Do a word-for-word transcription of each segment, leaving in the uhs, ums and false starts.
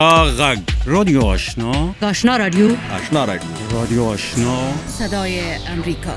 غگ رادیو آشنا آشنا رادیو آشنا رادیو رادیو آشنا صدای امریکا.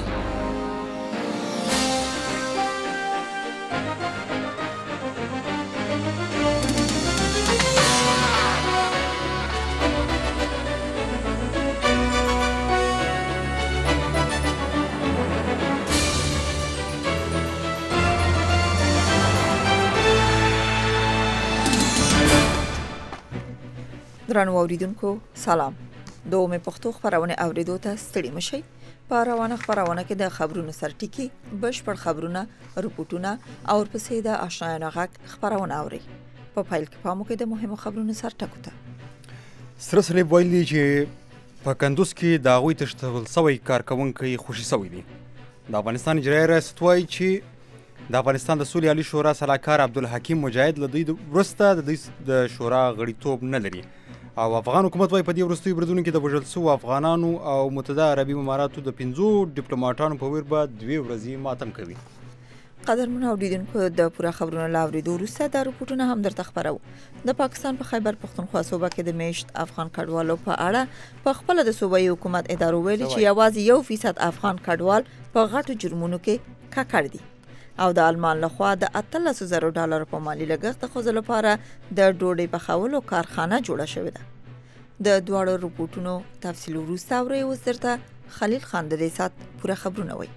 درنو اوریدونکو سلام. دومه پښتو خبرونه اوریدو ته ستړي مشئ. په روانه خبرونه کې د خبرونو سرټکی بشپړ خبرونه، رپورټونه او ورپسې د آشنا غږ خبرونه اوري. په فایل کې پامو کې د مهمو خبرونو سرټکو ته سره سره ویلي چې په کندوز کې د هغوی تشتول سوی کارکونکي خوشي سوی دي. د افغانستان اجرایي ریاست وایي چې د افغانستان د سولې عالی شورا سلاکار عبدالحکیم مجاهد له دوی وروسته د دوی د شورا غړیتوب نه لري او افغان حکومت وايي په دې وروستیو بریدونو کې د وژل شوو افغانانو او متحده عربي اماراتو د پنځو ډیپلوماټانو په ویر به دوې ورځې ماتم کوي. قدرمن اوریدونکو د پوره خبرونو لاوریدو وروسته د رپورټونو هم درته خبرو. د پاکستان په خیبر پختونخوا صوبه کې د میشت افغان کډوالو په اړه په خپل د صوبایي حکومت ادارو ویلي چې یوازې یو فیصد افغان کډوال په غټو جرمونو کې ککړ دي او د آلمان لخوا د اتلس زره ډالر په مالی لګښت د ښځو لپاره د ډوډۍ پخولو کارخانه جوړه شوې ده. د دواړو رپورټونو تفصیل وروسته اورئ. اوس درته خلیل خان د دې سات پوره خبرونه وایي.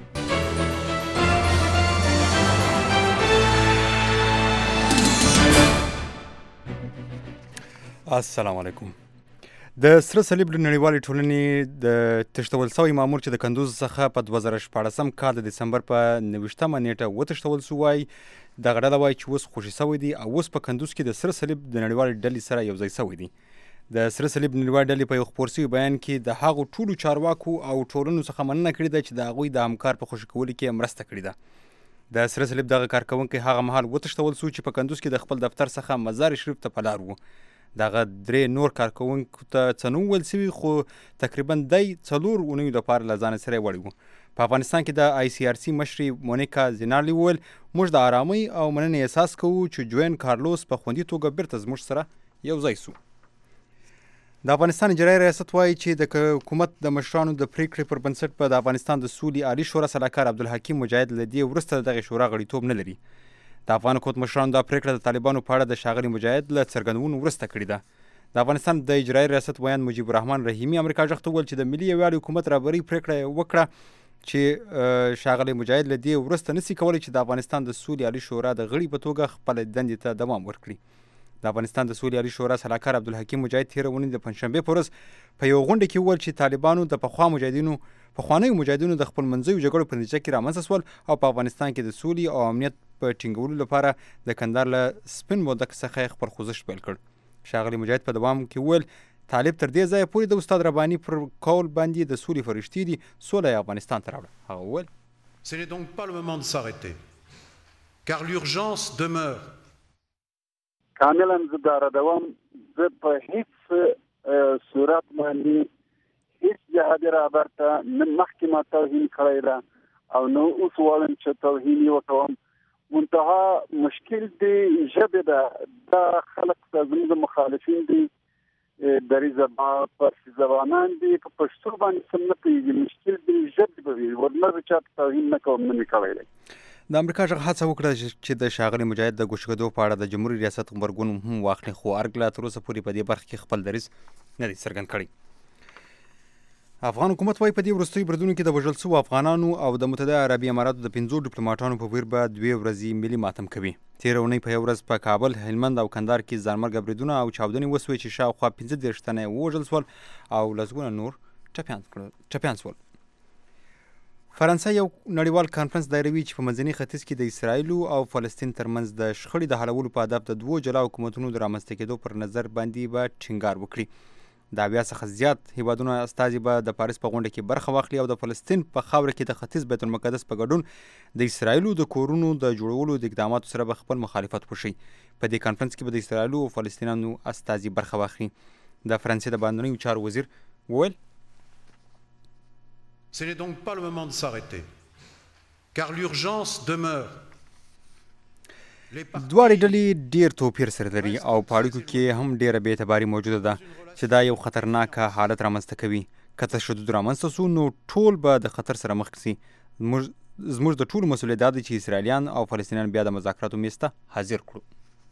السلام علیکم. د سره صلیب له نړیوالې ټولنې د تشتول سوی مامور چې د کندوز څخه په دوه زره شپاړسم کال د دسمبر په نویشتمه نیټه وتښتول شو وایي دغه ډله وایي چې اوس خوشي سوی دي او اوس په کندوز کې د سره صلیب د نړیوالې ډلې سره یوځای سوی دي. د سره صلیب نړیوالې ډلې په یو خپور شوي بیان کې د هغو ټولو چارواکو او ټولنو څخه مننه کړې ده چې د هغوی د همکار په خوشي کولو کې مرسته کړې ده. د سره صلیب دغه کارکوونکی هغه مهال وتښتول شو چې په کندوز کې د خپل دفتر څخه مزار شریف ته په لار و. دغه درې نور کارکوونکو ته څه نه ویل شوي خو تقریبا دی څلور اونیو لپاره له ځانه سره یې وړی و. په افغانستان کې د آی سی آر سی مشرې مونیکا زینارلي وویل موږ د آرامۍ او مننې احساس کوو چې جوین کارلوس په خوندي توګه بیرته زموږ سره یو ځای سو. د افغانستان اجرایي ریاست وایي چې د حکومت د مشرانو د پریکړې پر بنسټ په د افغانستان د سولې عالی شورا سلاکار عبدالحکیم مجاهد له دې وروسته د دغې شورا غړیتوب نه لري. د افغان حکومت مشرانو دا پریکړه د طالبانو په اړه د ښاغلي مجاهد له څرګندونو وروسته کړې ده. د افغانستان د اجرایي ریاست ویان مجیب الرحمن رحیمي امریکا غږ ته وویل چې د ملي یووالي حکومت رهبرۍ پریکړه وکړه چې ښاغلی مجاهد له دې وروسته نشي کولی چې د افغانستان د سولې عالي شورا د غړي په توګه خپله دندې ته دوام ورکړي. د افغانستان د سولې عالي شورا سلاکار عبدالحکیم مجاهد تېره اونۍ د پنجشنبې په ورځ په یوه غونډه کې وویل چې طالبانو د پخوا مجاهدینو پخوانیو مجاهدینو د خپل منځیو جګړو په نتیجه کې رامنځته سول او په افغانستان کې د سولې او امنیت په ټینګولو لپاره د کندهار له سپین بولدک څخه یې خپل خوځښت پیل کړ. ښاغلي مجاهد په دوام کې وویل طالب تر دې ځایه پورې د استاد رباني پر قول باندې د سولې فرښتې دي، سوله یې افغانستان ته راوړه. هغه وویل Ce n'est donc pas le moment de s'arrêter car l'urgence demeure. کاملا زه دا ردوم. زه په هیڅ صورت باندې هیڅ جهادي رهبر ته نه مخکې ما توهین کړی ده او نه اوس وایم چې توهین یې وکړم. منتها مشکل دی ژبې ده. دا خلک زموږ مخالفین دي، دریځه پارسي زبانان دي، په پښتو باندې سم نه پوهېږي. مشکل دی ژبې به وي. ورنه زه چا ته توهین نه کوم، نه مې کولی. د امریکا غږ هڅه وکړه چې د ښاغلي مجاهد د ګوښکېدو په اړه د جمهوري ریاست غبرګون هم واخلي خو ارګ لا تر اوسه پورې په دې برخه کې خپل دریځ نه دی څرګند کړی. افغان حکومت وايي په دې وروستیو بریدونو کې د وژل شوو افغانانو او د متحده عربي اماراتو د پنځو ډیپلوماټانو په ویر به دوې ورځې ملي ماتم کوي. تېره اونۍ په یو ورځ په کابل، هلمند او کندهار کې ځانمرګه بریدونه او چاودنې وسوې چې شاوخوا پنځه دېرش تنه یې ووژل شول او لسګونه نور ټپیان شول. فرانسه یو نړیوال کانفرنس دایروي چې په منځني ختیځ کې د اسرایلو او فلسطین ترمنځ د شخړې د حلولو په هدف د دوو جلا حکومتونو د رامنځته کېدو پر نظر باندې به ټینګار وکړي. د اویا څخه زیات هیوادونو استازي به د پاریس په غونډه کې برخه واخلي او د فلسطین په خاوره کې د ختیځ بیت المقدس په ګډون د اسرایلو د کورونو د جوړولو د اقداماتو سره به خپل مخالفت وښيي. په دې کانفرنس کې به د اسرایلو او فلسطینیانو استازي برخه واخلي. د فرانسې د بهرنیو چارو وزیر وویل Ce n'est donc pas le moment de s'arrêter car l'urgence demeure. دواړې ډلې ډیر توپیر سره لري او په اړیکو کې هم ډیره بې اعتباري موجوده ده چې دا یو خطرناک حالت رامنځته کوي. که تشدد رامنځته سو نو ټول به د خطر سره مخ شي. زموږ د ټولو مسؤلیت دا دی چې اسرائیلیان او فلسطینیان بیا د مذاکراتو میز ته حاضر کړو.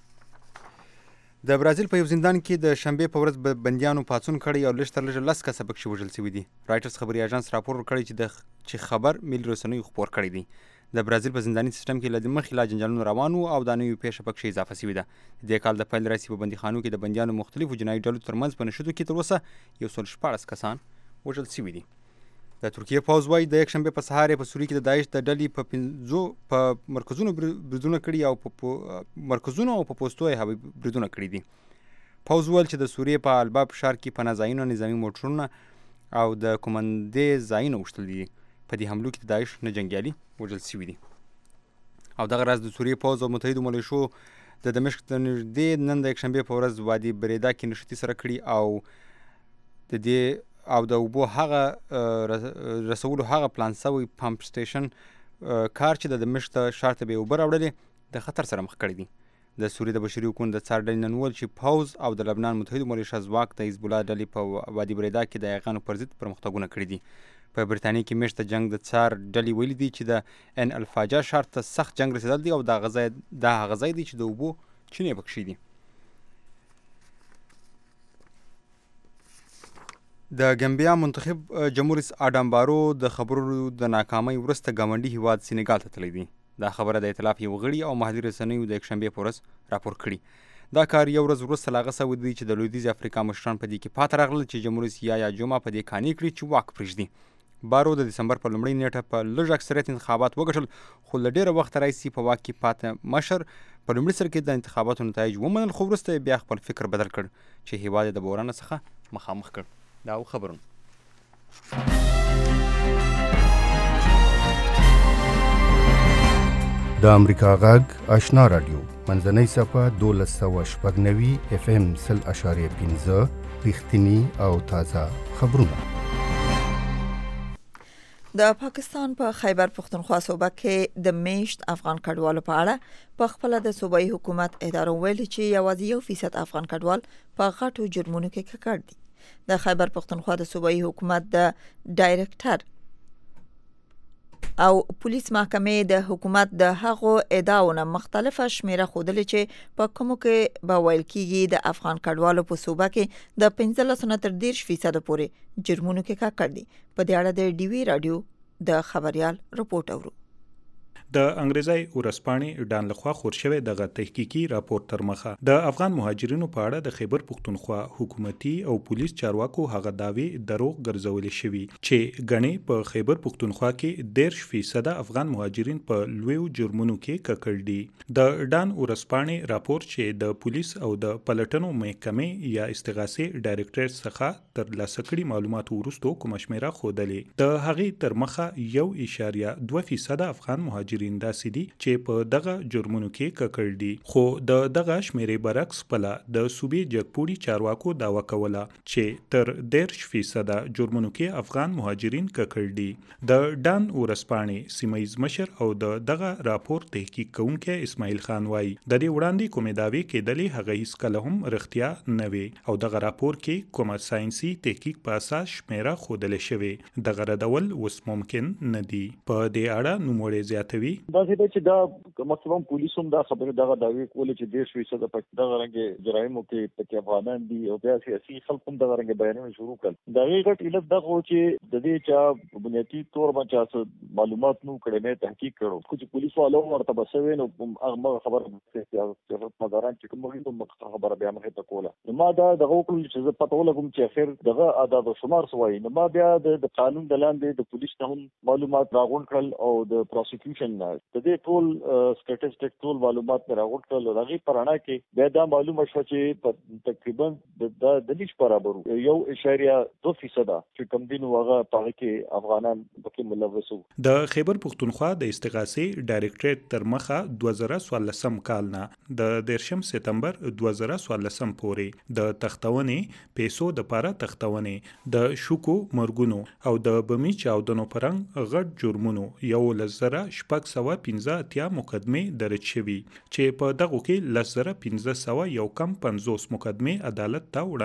د برازیل په یو زندان کې د شنبې په ورځ بندیانو پاڅون کړی او لږ تر لږه لس کسه پکښې وژل شوي دي. رایټرز خبري اژانس راپور ورکړی چې د چې خبر ملي رسنیو خپور کړی دی. د برازیل په زنداني سیستم کې له مخکې لا جنجالونه روان وو او دا نوې پیښه پکښې اضافه شوې ده. د دې کال د پیل راهیسې په بندیخانو کې د بندیانو مختلفو جنایي ډلو ترمنځ په نښتو کې تر اوسه یو سل شپاړس کسان وژل شوي دي. د ترکیې پوځ وایي د یکشنبې په سهار یې په سوریه کې د داعش د ډلې په پنځو په مرکزونو بریدونه کړي او په مرکزونو او په پوستو یې هوایي بریدونه کړي دي. پوځ وویل چې د سوریې په الباب ښار کې پناه ځایونه، نظامي موټرونه او د کومندې ځایونه وشتل دي. په دې حملو کې د داعش نه جنګیالي وژل شوي دي. او دغه راز د سوریې پوځ او متحدو ملیشو د دمشق د نږدې نن د یکشنبې په ورځ وادي بریدا کې نښتې سره کړي او د دې او د اوبو هغه رسولو هغه پلان سوی پمپ سټیشن کار چې د دمشق ښار ته به اوبه راوړلې د خطر سره مخ کړی دی. د سوریې د بشري حقوقو د څار ډلې نن وویل چې پوځ او د لبنان متحدو ملیشه ځواک د حزب الله ډلې په وادي بریدا کې د یاغیانو پر ضد پرمختګونه کړي دي. په برتانیې کې میاشت د جنگ د څار ډلې ویلي دي چې د ان الفاجا ښار ته سخت جنگ رسېدل دي او دا هغه ځای دی چې د اوبو چینې پکښې دي. د ګمبیا منتخب جمهور رئیس آډام بارو د خبرو د ناکامۍ وروسته ګاونډي هیواد سینګال ته تللی دی. دا خبره د ائتلاف یو غړي او محلي رسنیو د یکشنبې په ورځ راپور کړي. دا کار یو ورځ وروسته له هغه سوی دی چې د لویدیځې افریقا مشران په دې کې پاتې راغلل چې جمهور رئیس یایا جوما په دې قانع کړي چې واک پرېږدي. بارو د دسمبر په لومړۍ نیټه په لږ اکثریت انتخابات وګټل، خو له ډېره وخته راهیسې په واک کې پاتې مشر په لومړي سر کې د انتخاباتو نتایج ومنل، خو وروسته بیا خپل فکر بدل کړ چې هیواد یې د بحران څخه مخامخ کړ. دا خبرونه د امریکا غږ آشنا رادیو منځنۍ صفحه دولس سوه شپږ نوي اف ام سل اشاریه پنځه رښتیني او تازه خبرونه. د پاکستان په پا خیبر پختونخوا صوبه کې د میشت افغان کډوالو په اړه په خپل د صوبایي حکومت اداره ویل چې یوازې یو فیصد افغان کډوال په غټو جرمونو کې ککړ دي. د خیبر پختونخوا د صوبایي حکومت د ډایرکټر او پولیس محکمې د حکومت د هغو ادعاونه مختلفه شمیره ښودلې چې په کومو کې به ویل کېږي د افغان کډوالو په صوبه کې د پنځلس نه تر دېرش فیصده پورې جرمونو کې ککړ دي. په دې اړه د ډي وی رادیو د خبريال رپورټ اورو. د انګریزي ورسپانې ډان لخوا خور شوی دغه تحقیقي راپور تر مخه د افغان مهاجرینو په اړه د خیبر پختونخوا حکومتي او پولیس چارواکو هغه داوی دروغ ګرځولې شوی چې غني په خیبر پختونخوا کې ډېر فیصد افغان مهاجرین په لویو جرمونو کې ککړ دي. د ډان ورسپانې راپور چې د پولیس او د پلټنو محکمې یا استغاثې ډایرکټریټ څخه تر لاسه کړي معلوماتو وروسته کومه شمیره ښودلې د هغې تر مخه یو اشاریه دوه فیصد افغان مهاجرین داسې دي چې په دغه جرمونو کې ککړ دي. خو د دغه شمیرې برعکس پله د صوبې جګپوړي چارواکو دعوه کوله چې تر دېرش فیصد جرمونو کې افغان مهاجرین ککړ دي. د ډان ورسپانې سیمه‌ییز مشر او د دغه راپور تحقیق کوونکی اسماعیل خان وایي د دې وړاندې کومې دعوې کېدلې هغه هیڅکله هم رښتیا نه وي او دغه راپور کې کومه ساینسي تحقیق په اساس شمیره ښودلې شوې دغه ردول اوس ممکن نه دي. په دې اړه نوموړی زیاتوي دا چې دا مطلب پولیسوم دا خبره دغه داوی کولې چې ډېر فیصد په دغه رنګ جرایمو کې پکې افغانان دي او بیا سیاسي خلک هم دغه رنګ بیانونه شروع کړل. دا غیرت علت دغه چې د دې چا بنیادی تور باندې معلومات نو کړي نه تحقیق کړو خو چې پولیس والو ورته بسوي نو هغه خبره چې مداران چې کومه نو خبره بیا مخه ته کوله. نو ما دا دغه کول چې زه پته ولګم چې اخر دغه آداب او شمار سوای نو ما بیا د قانون د لاندې د پولیس ته هم معلومات راغون کړل او د پروسیکیوشن د دې ټول سټیټسټیک ټول معلومات راغونډ کړل. هغه پرانا کې بیا دا معلومه شو چې تقریبا د دلیش برابر یو اشاریه دو فیصد چې کم دین وغه په کې افغانان پکې ملوث وو. د خیبر پختونخوا د استغاثې ډایرکټریټ تر مخه دوه زره څوارلسم کال نه د دیرشم سپتمبر دوه زره څوارلسم پورې د تختونې پیسو د پاره تختونې د شوکو مرګونو او د بمی چاودنو پرنګ غټ جرمونو یو لزره شپږ شپږ سوه پنځه اتیا مقدمې درج شوي چې په دغو کې لس زره پنځه سوه یو کم پنځوس مقدمې عدالت ته